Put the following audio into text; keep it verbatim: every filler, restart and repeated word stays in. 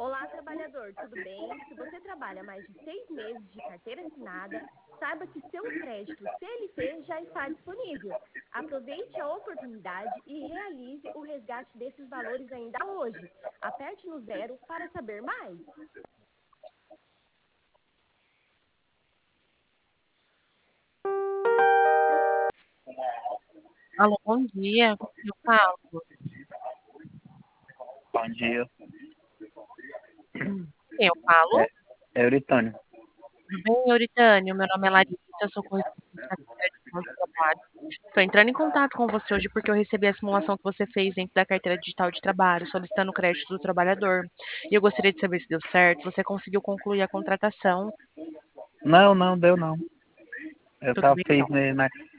Olá, trabalhador, tudo bem? Se você trabalha mais de seis meses de carteira assinada, saiba que seu crédito C L T já está disponível. Aproveite a oportunidade e realize o resgate desses valores ainda hoje. Aperte no zero para saber mais. Alô, bom dia. Com quem eu falo? Bom dia. Com quem eu falo? É, é Euritânia. Tudo bem, Euritânia? Meu nome é Larissa, eu sou correspondente da carteira digital de trabalho. Estou entrando em contato com você hoje porque eu recebi a simulação que você fez dentro da carteira digital de trabalho, solicitando o crédito do trabalhador. E eu gostaria de saber se deu certo, você conseguiu concluir a contratação. Não, não, deu não. Eu Tudo tava bem, fiz então. ne- na,